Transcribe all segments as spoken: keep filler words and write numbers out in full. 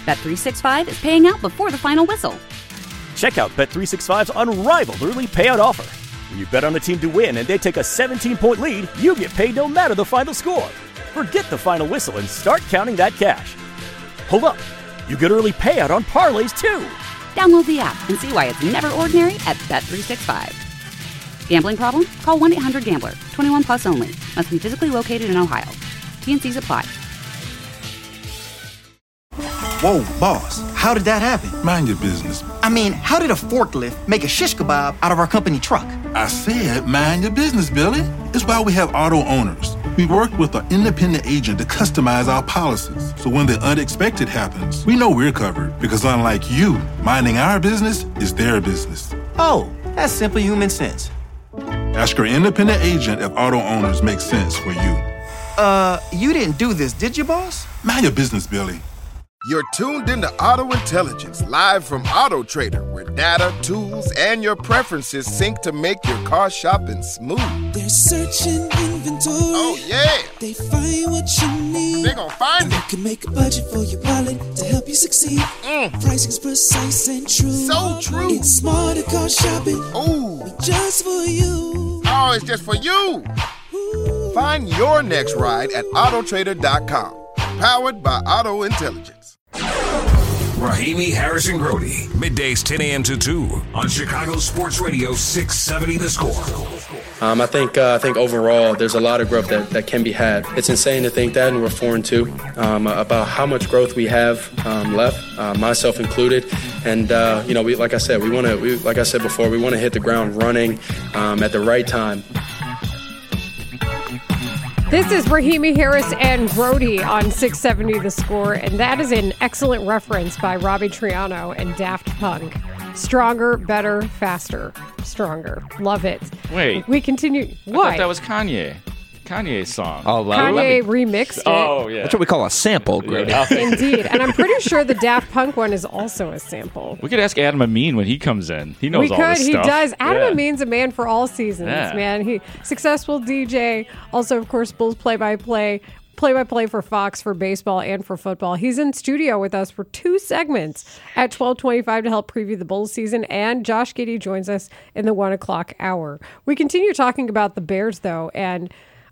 Bet three sixty-five is paying out before the final whistle. Check out Bet three sixty-five's unrivaled early payout offer. When you bet on a team to win and they take a seventeen-point lead, you get paid no matter the final score. Forget the final whistle and start counting that cash. Hold up. You get early payout on parlays, too. Download the app and see why it's never ordinary at Bet three sixty-five. Gambling problem? Call one eight hundred gambler. twenty-one plus only. Must be physically located in Ohio. T N Cs apply. Whoa, boss. How did that happen? Mind your business. I mean, how did a forklift make a shish kebab out of our company truck? I said mind your business, Billy. It's why we have auto owners. We work with an independent agent to customize our policies. So when the unexpected happens, we know we're covered. Because unlike you, minding our business is their business. Oh, that's simple human sense. Ask your independent agent if auto owners make sense for you. Uh, you didn't do this, did you, boss? Mind your business, Billy. You're tuned into Auto Intelligence, live from Auto Trader, where data, tools, and your preferences sync to make your car shopping smooth. They're searching inventory. Oh, yeah. They find what you need. They're gonna find and it. You can make a budget for your wallet to help you succeed. Mm. Pricing's precise and true. So true. It's smarter car shopping. Ooh. Just for you. Oh, it's just for you. Ooh. Find your next ride at Auto Trader dot com. Powered by Auto Intelligence. Rahimi, Harrison, Grody, middays ten a.m. to two on Chicago Sports Radio six seventy The Score. Um, I think uh, I think overall there's a lot of growth that, that can be had. It's insane to think that, and we're four and two, um, about how much growth we have um, left, uh, myself included. And uh, you know, we like I said, we want to, we, like I said before, we want to hit the ground running um, at the right time. This is Rahimi Harris and Grody on six seventy The Score, and that is an excellent reference by Robbie Triano and Daft Punk. Stronger, better, faster, stronger. Love it. Wait. We continue. I What? thought that was Kanye. Kanye's song. Oh, well, Kanye let me- remixed it. Oh, yeah. That's what we call a sample, Grody. Yeah. Indeed. And I'm pretty sure the Daft Punk one is also a sample. We could ask Adam Amin when he comes in. He knows we all could. this He stuff. does. Adam yeah. Amin's a man for all seasons, Yeah. man. He successful D J. Also, of course, Bulls play-by-play. Play-by-play for Fox for baseball and for football. He's in studio with us for two segments at twelve twenty-five to help preview the Bulls season, and Josh Giddey joins us in the one o'clock hour. We continue talking about the Bears, though, and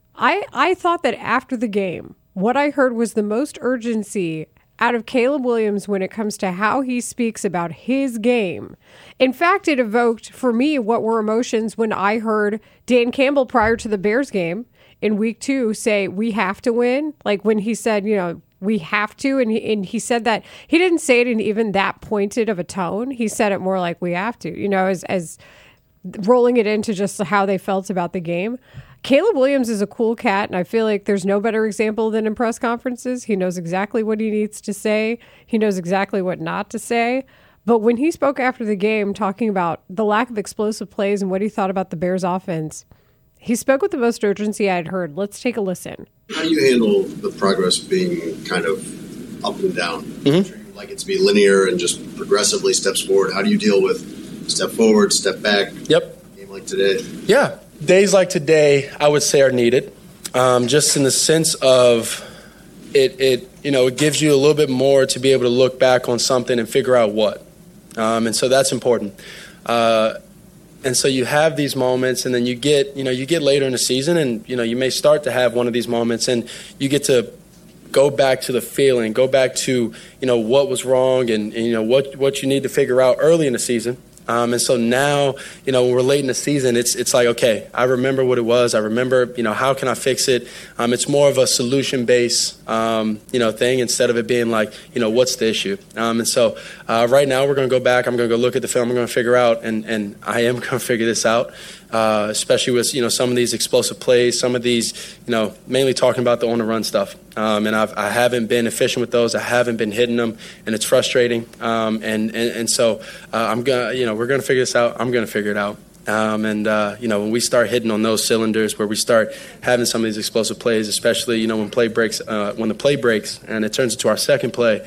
I I thought that after the game, what I heard was the most urgency out of Caleb Williams when it comes to how he speaks about his game. In fact, it evoked for me what were emotions when I heard Dan Campbell prior to the Bears game in week two say, we have to win. Like when he said, you know, we have to. And he, and he said that he didn't say it in even that pointed of a tone. He said it more like we have to, you know, as, as rolling it into just how they felt about the game. Caleb Williams is a cool cat, and I feel like there's no better example than in press conferences. He knows exactly what he needs to say. He knows exactly what not to say. But when he spoke after the game, talking about the lack of explosive plays and what he thought about the Bears offense, he spoke with the most urgency I had heard. Let's take a listen. How do you handle the progress being kind of up and down? Mm-hmm. You like it to be linear and just progressively steps forward. How do you deal with step forward, step back? Yep. A game like today. Yeah. Days like today, I would say, are needed, um, just in the sense of it, it, you know, it gives you a little bit more to be able to look back on something and figure out what. Um, and so that's important. Uh, and so you have these moments, and then you get, you know, you get later in the season, and, you know, you may start to have one of these moments, and you get to go back to the feeling, go back to, you know, what was wrong and, and you know, what, what you need to figure out early in the season. Um, and so now, you know, when we're late in the season, it's it's like, okay, I remember what it was. I remember, you know, how can I fix it? Um, it's more of a solution-based, um, you know, thing instead of it being like, you know, what's the issue? Um, and so uh, right now we're going to go back. I'm going to go look at the film. I'm going to figure out, and, and I am going to figure this out, uh, especially with, you know, some of these explosive plays, some of these, you know, mainly talking about the on-the-run stuff. Um, and I've, I haven't been efficient with those. I haven't been hitting them, and it's frustrating. Um, and, and, and so uh, I'm going to, you know, we're going to figure this out. I'm going to figure it out. Um, and, uh, you know, when we start hitting on those cylinders where we start having some of these explosive plays, especially, you know, when play breaks, uh, when the play breaks and it turns into our second play,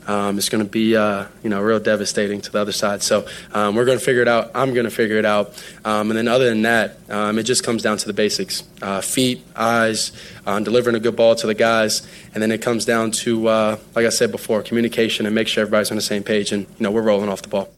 um, it's going to be, uh, you know, real devastating to the other side. So um, we're going to figure it out. I'm going to figure it out. Um, and then other than that, um, it just comes down to the basics. Uh, feet, eyes, um, delivering a good ball to the guys. And then it comes down to, uh, like I said before, communication and make sure everybody's on the same page. And, you know, we're rolling off the ball.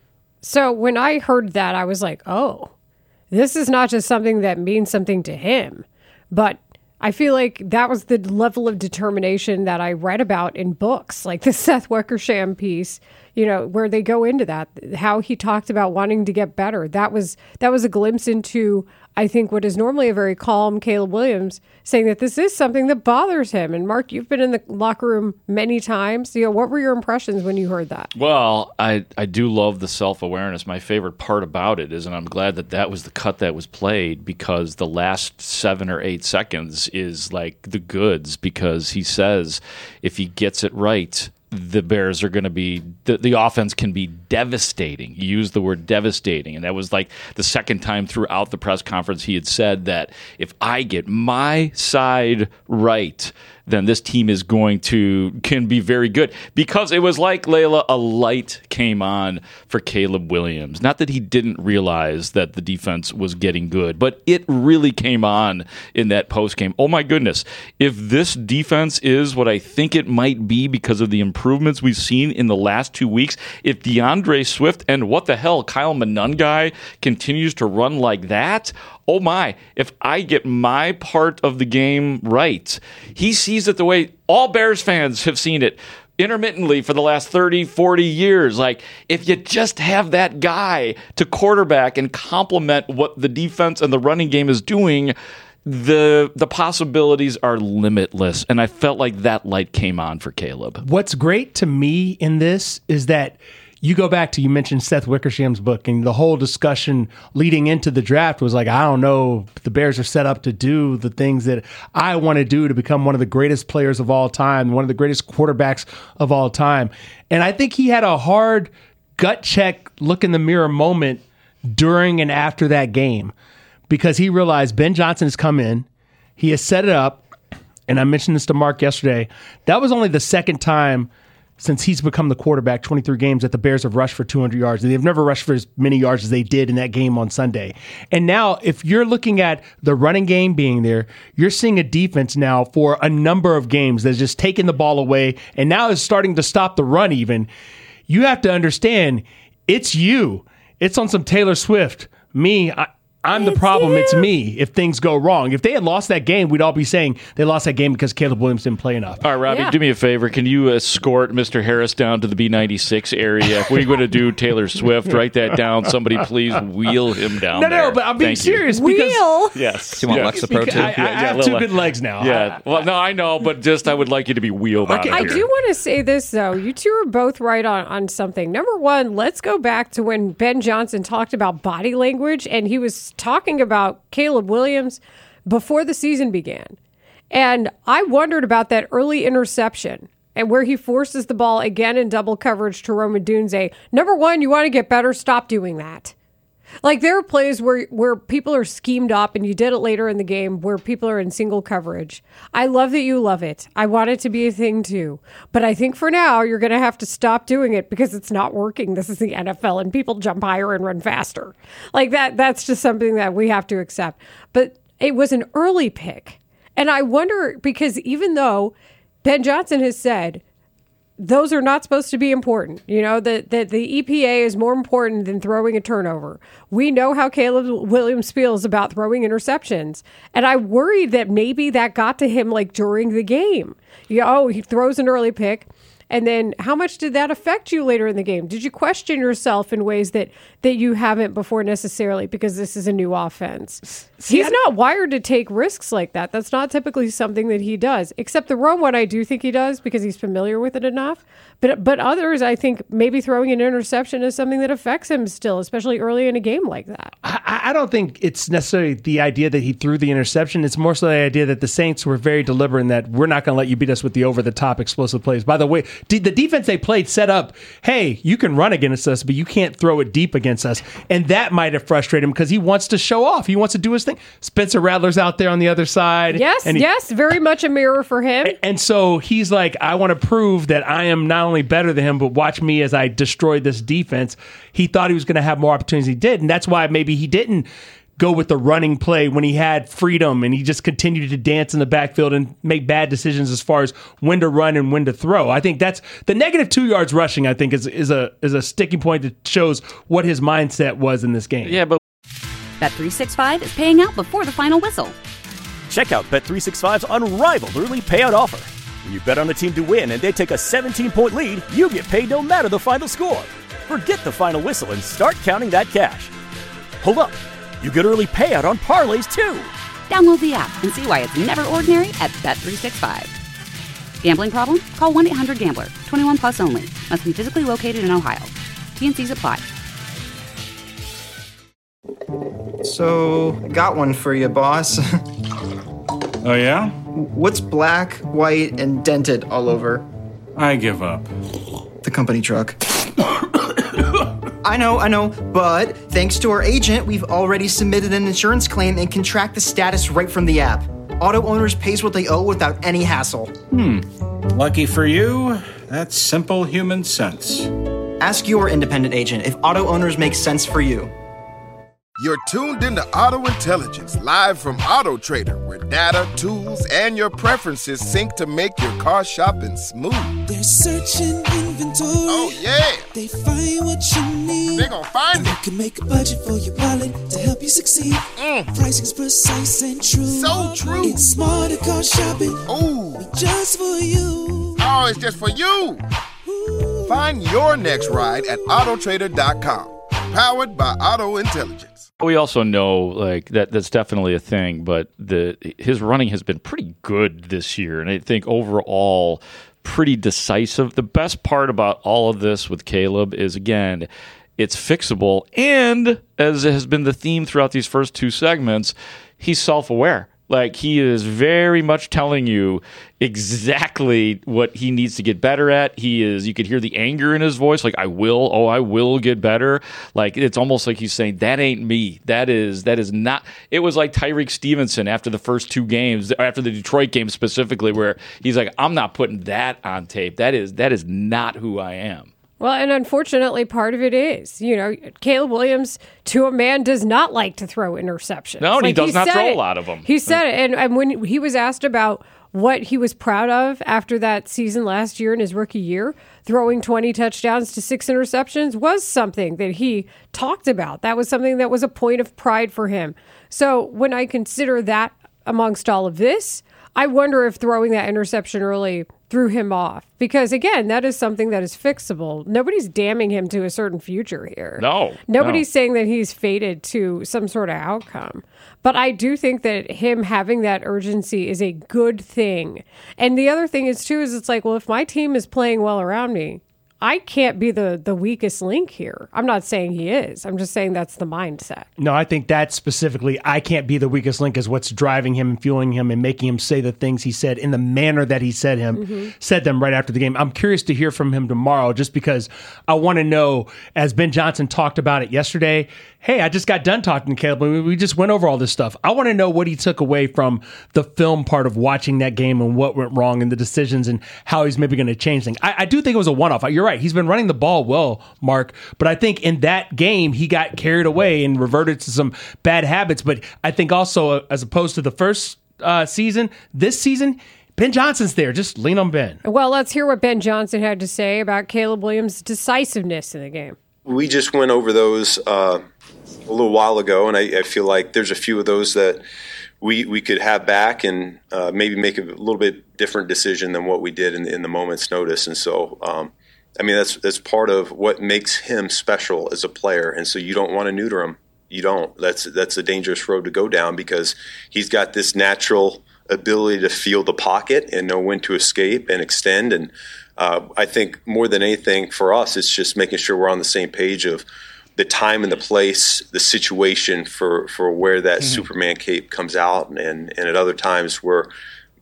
So when I heard that, I was like, oh, this is not just something that means something to him, but I feel like that was the level of determination that I read about in books, like the Seth Wickersham piece, you know, where they go into that, how he talked about wanting to get better. That was that was a glimpse into, I think, what is normally a very calm Caleb Williams, saying that this is something that bothers him. And Mark, you've been in the locker room many times. You know, what were your impressions when you heard that? Well, I, I do love the self-awareness. My favorite part about it is, and I'm glad that that was the cut that was played, because the last seven or eight seconds is like the goods, because he says if he gets it right, the Bears are going to be, the, the offense can be devastating. He used the word devastating. And that was like the second time throughout the press conference he had said that if I get my side right, then this team is going to, can be very good. Because it was like, Layla, a light came on for Caleb Williams. Not that he didn't realize that the defense was getting good, but it really came on in that postgame. Oh my goodness. If this defense is what I think it might be because of the improvements we've seen in the last two weeks, if DeAndre Swift and what the hell, Kyle Monangai continues to run like that, oh my, if I get my part of the game right, he sees it the way all Bears fans have seen it intermittently for the last thirty, forty years. Like, if you just have that guy to quarterback and complement what the defense and the running game is doing, the the possibilities are limitless. And I felt like that light came on for Caleb. What's great to me in this is that you go back to, you mentioned Seth Wickersham's book, and the whole discussion leading into the draft was like, I don't know, the Bears are set up to do the things that I want to do to become one of the greatest players of all time, one of the greatest quarterbacks of all time. And I think he had a hard gut check, look in the mirror moment during and after that game, because he realized Ben Johnson has come in, he has set it up, and I mentioned this to Mark yesterday, that was only the second time since he's become the quarterback, twenty-three games, that the Bears have rushed for two hundred yards. They've never rushed for as many yards as they did in that game on Sunday. And now, if you're looking at the running game being there, you're seeing a defense now for a number of games that's just taking the ball away and now is starting to stop the run even. You have to understand, it's you. It's on some Taylor Swift. Me, I, I'm it's the problem. You. It's me if things go wrong. If they had lost that game, we'd all be saying they lost that game because Caleb Williams didn't play enough. All right, Robbie, yeah. do me a favor. Can you escort Mister Harris down to the B ninety-six area? If we're going to do Taylor Swift, write that down. Somebody please wheel him down No, there. no, but I'm being Thank serious. You. Because, wheel? Yes. Do you want yeah. Lexapro too? I, I, I have yeah, two Lila. good legs now. Yeah. I, well, no, I know, but just I would like you to be wheeled okay. out of I here. do want to say this, though. You two are both right on, on something. Number one, let's go back to when Ben Johnson talked about body language, and he was talking about Caleb Williams before the season began. And I wondered about that early interception and where he forces the ball again in double coverage to Rome Odunze. Number one, you want to get better, stop doing that. Like, there are plays where, where people are schemed up, and you did it later in the game where people are in single coverage. I love that you love it. I want it to be a thing too. But I think for now, you're going to have to stop doing it because it's not working. This is the N F L, and people jump higher and run faster. Like, that. that's just something that we have to accept. But it was an early pick. And I wonder, because even though Ben Johnson has said those are not supposed to be important. You know, that the, the E P A is more important than throwing a turnover. We know how Caleb Williams feels about throwing interceptions. And I worried that maybe that got to him like during the game. You know, oh, he throws an early pick. And then how much did that affect you later in the game? Did you question yourself in ways that, that you haven't before necessarily because this is a new offense? See, He's not wired to take risks like that. That's not typically something that he does, except the Rome one I do think he does because he's familiar with it enough. But but others, I think maybe throwing an interception is something that affects him still, especially early in a game like that. I, I don't think it's necessarily the idea that he threw the interception. It's more so the idea that the Saints were very deliberate in that we're not going to let you beat us with the over-the-top explosive plays. By the way, the defense they played set up, hey, you can run against us, but you can't throw it deep against us. And that might have frustrated him because he wants to show off. He wants to do his thing. Spencer Rattler's out there on the other side. Yes, and he, yes, very much a mirror for him. And so he's like, I want to prove that I am not only better than him, but watch me as I destroy this defense. He thought he was going to have more opportunities. He did. And that's why maybe he didn't go with the running play when he had freedom and he just continued to dance in the backfield and make bad decisions as far as when to run and when to throw. I think that's the negative two yards rushing, I think, is is a is a sticking point that shows what his mindset was in this game. Yeah, but Bet three sixty-five is paying out before the final whistle. Check out Bet three sixty-five's unrivaled early payout offer. When you bet on a team to win and they take a seventeen-point lead, you get paid no matter the final score. Forget the final whistle and start counting that cash. Hold up. You get early payout on parlays, too. Download the app and see why it's never ordinary at Bet three sixty-five. Gambling problem? Call one eight hundred gambler. twenty-one plus only. Must be physically located in Ohio. T N Cs apply. So, got one for you, boss. Oh, yeah? What's black, white, and dented all over? I give up. The company truck. I know, I know, but thanks to our agent, we've already submitted an insurance claim and can track the status right from the app. Auto owners pays what they owe without any hassle. Hmm. Lucky for you, that's simple human sense. Ask your independent agent if auto owners make sense for you. You're tuned into Auto Intelligence, live from Auto Trader, where data, tools, and your preferences sync to make your car shopping smooth. They're searching inventory. Oh, yeah. They find what you need. They gon' find and it. You can make a budget for your wallet to help you succeed. Mm. Pricing's precise and true. So true. It's smarter car shopping. Ooh. Just for you. Oh, it's just for you. Ooh. Find your next ride at auto trader dot com. Powered by Auto Intelligence. We also know like that that's definitely a thing, but the his running has been pretty good this year, and I think overall pretty decisive. The best part about all of this with Caleb is, again, it's fixable, and as has been the theme throughout these first two segments, he's self-aware. Like, he is very much telling you exactly what he needs to get better at. He is, you could hear the anger in his voice, like, I will, oh, I will get better. Like, it's almost like he's saying, that ain't me. That is, that is not, it was like Tyreek Stevenson after the first two games, after the Detroit game specifically, where he's like, I'm not putting that on tape. That is, that is not who I am. Well, and unfortunately, part of it is, you know, Caleb Williams, to a man, does not like to throw interceptions. No, and like, he does he not throw it. a lot of them. He said it. And, and when he was asked about what he was proud of after that season last year in his rookie year, throwing twenty touchdowns to six interceptions was something that he talked about. That was something that was a point of pride for him. So when I consider that amongst all of this, I wonder if throwing that interception early threw him off. Because, again, that is something that is fixable. Nobody's damning him to a certain future here. No. Nobody's no. saying that he's fated to some sort of outcome. But I do think that him having that urgency is a good thing. And the other thing is, too, is it's like, well, if my team is playing well around me, I can't be the, the weakest link here. I'm not saying he is. I'm just saying that's the mindset. No, I think that specifically, I can't be the weakest link is what's driving him and fueling him and making him say the things he said in the manner that he said him, mm-hmm. said them right after the game. I'm curious to hear from him tomorrow just because I want to know, as Ben Johnson talked about it yesterday, hey, I just got done talking to Caleb. We just went over all this stuff. I want to know what he took away from the film part of watching that game and what went wrong and the decisions and how he's maybe going to change things. I, I do think it was a one-off. You're right. He's been running the ball well, Mark, but I think in that game he got carried away and reverted to some bad habits. But I think also, uh, as opposed to the first uh, season, this season, Ben Johnson's there. Just lean on Ben. Well, let's hear what Ben Johnson had to say about Caleb Williams' decisiveness in the game. We just went over those uh, a little while ago, and I, I feel like there's a few of those that we we could have back and uh, maybe make a little bit different decision than what we did in, in the moment's notice. And so, um, I mean, that's that's part of what makes him special as a player. And so you don't want to neuter him. You don't. That's that's a dangerous road to go down because he's got this natural ability to feel the pocket and know when to escape and extend. And uh, I think more than anything for us, it's just making sure we're on the same page of the time and the place, the situation for, for where that mm-hmm. Superman cape comes out. And, and at other times we're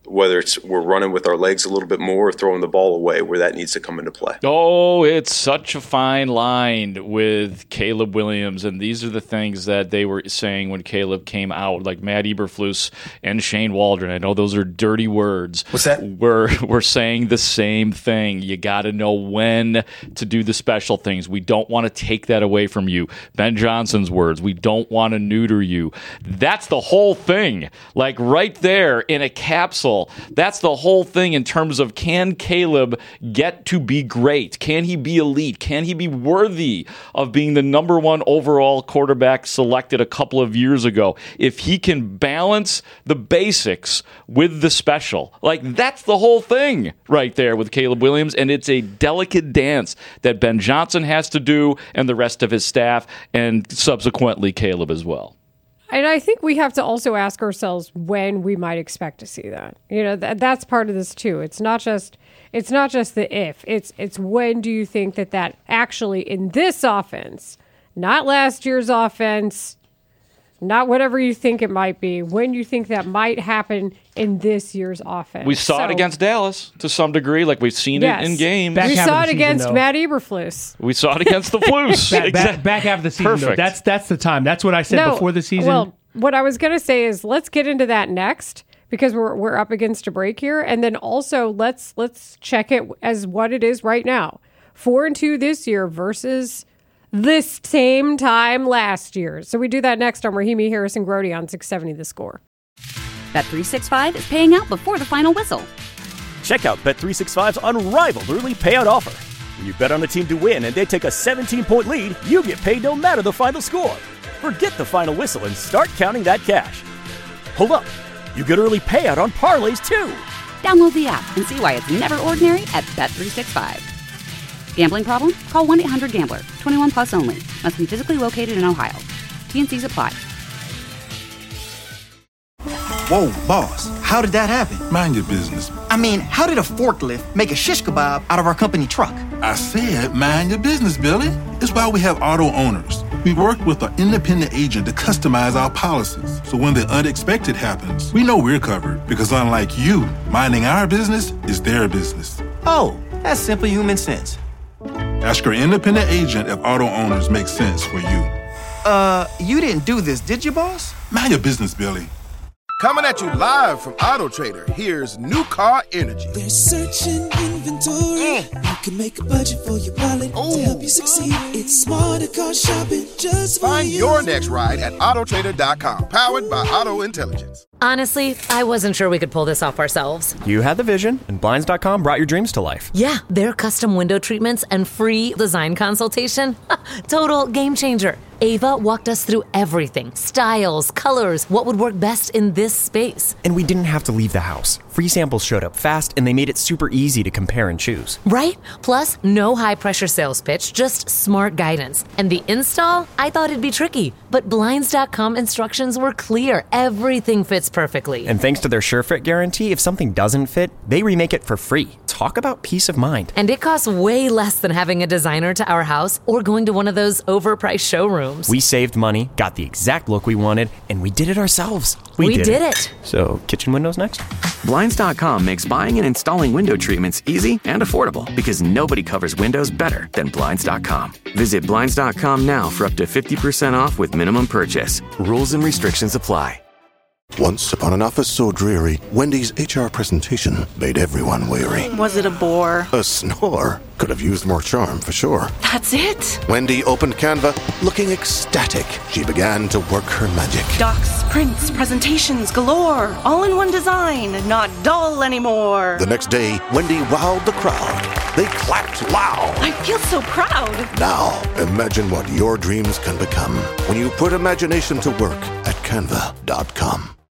whether it's we're running with our legs a little bit more or throwing the ball away where that needs to come into play. Oh, it's such a fine line with Caleb Williams, and these are the things that they were saying when Caleb came out, like Matt Eberflus and Shane Waldron. I know those are dirty words. What's that? We're, we're saying the same thing. You got to know when to do the special things. We don't want to take that away from you. Ben Johnson's words, we don't want to neuter you. That's the whole thing. Like right there in a capsule. That's the whole thing in terms of, can Caleb get to be great? Can he be elite? Can he be worthy of being the number one overall quarterback selected a couple of years ago? If he can balance the basics with the special. Like, that's the whole thing right there with Caleb Williams, and it's a delicate dance that Ben Johnson has to do and the rest of his staff, and subsequently Caleb as well. And I think we have to also ask ourselves when we might expect to see that. You know, that that's part of this too. It's not just it's not just the if. It's it's when do you think that that actually in this offense, not last year's offense, not whatever you think it might be, when you think that might happen in this year's offense. We saw so, it against Dallas to some degree, like we've seen yes. it in games. Back we saw it season, against though. Matt Eberflus. We saw it against the Flus. back, back, back half of the season, Perfect. though. That's that's the time. That's what I said No, before the season. Well, what I was going to say is let's get into that next because we're we're up against a break here, and then also let's let's check it as what it is right now. Four and two this year versus this same time last year. So we do that next on Rahimi Harrison Grody on six seventy The Score. Bet three sixty-five is paying out before the final whistle. Check out Bet three sixty-five's unrivaled early payout offer. When you bet on a team to win and they take a seventeen-point lead, you get paid no matter the final score. Forget the final whistle and start counting that cash. Hold up. You get early payout on parlays, too. Download the app and see why it's never ordinary at Bet three sixty-five. Gambling problem? Call one eight hundred gambler. twenty-one plus only. Must be physically located in Ohio. T N Cs apply. Whoa, boss, how did that happen? Mind your business. I mean, how did a forklift make a shish kebab out of our company truck? I said mind your business, Billy. It's why we have auto owners. We work with an independent agent to customize our policies. So when the unexpected happens, we know we're covered because unlike you, minding our business is their business. Oh, that's simple human sense. Ask your independent agent if auto owners make sense for you. Uh, you didn't do this, did you, boss? Mind your business, Billy. Coming at you live from Auto Trader, here's New Car Energy. There's searching inventory. Mm. You can make a budget for your wallet Ooh. to help you succeed. It's smarter car shopping just for Find you. your next ride at auto trader dot com, powered by Auto Intelligence. Honestly, I wasn't sure we could pull this off ourselves. You had the vision, and Blinds dot com brought your dreams to life. Yeah, their custom window treatments and free design consultation. Total game changer. Ava walked us through everything. Styles, colors, what would work best in this space. And we didn't have to leave the house. Free samples showed up fast, and they made it super easy to compare and choose. Right? Plus, no high-pressure sales pitch, just smart guidance. And the install? I thought it'd be tricky, but Blinds dot com instructions were clear. Everything fits perfectly. And thanks to their SureFit guarantee, if something doesn't fit, they remake it for free. Talk about peace of mind. And it costs way less than having a designer to our house or going to one of those overpriced showrooms. We saved money, got the exact look we wanted, and we did it ourselves. We, We did, did it. it. So, kitchen windows next? Blinds dot com makes buying and installing window treatments easy and affordable because nobody covers windows better than Blinds dot com. Visit Blinds dot com now for up to fifty percent off with minimum purchase. Rules and restrictions apply. Once upon an office so dreary, Wendy's H R presentation made everyone weary. Was it a bore? A snore. Could have used more charm, for sure. That's it? Wendy opened Canva, looking ecstatic. She began to work her magic. Docs, prints, presentations galore. All in one design. Not dull anymore. The next day, Wendy wowed the crowd. They clapped loud. I feel so proud. Now, imagine what your dreams can become when you put imagination to work at canva dot com.